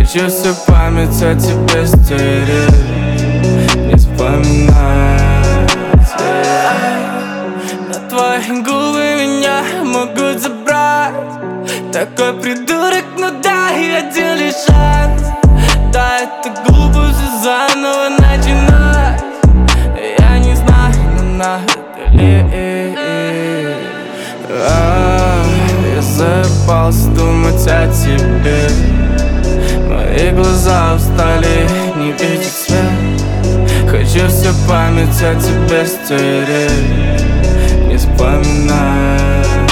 Хочу всю память о тебе стереть, не вспоминать. На твои губы меня могут забрать. Такой придурок, ну дай один лишь шанс. Да, это глупо все заново начинать. Я не знаю, но надо ли. Я заебался думать о тебе. Мои глаза устали не видеть свет. Хочу всю память о тебе стереть, не вспоминать.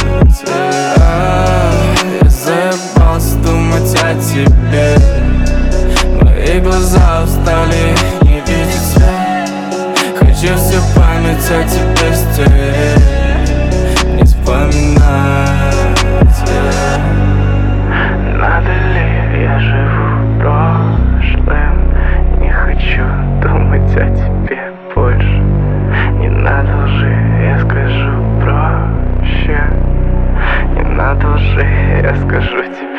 Я заебался думать о тебе. Мои глаза устали не видеть свет. Хочу всю память о тебе стереть, не вспоминать. Надо ли я живу прошлым? Не хочу думать о тебе больше. Не надо лжи, я скажу проще. Не надо лжи, я скажу тебе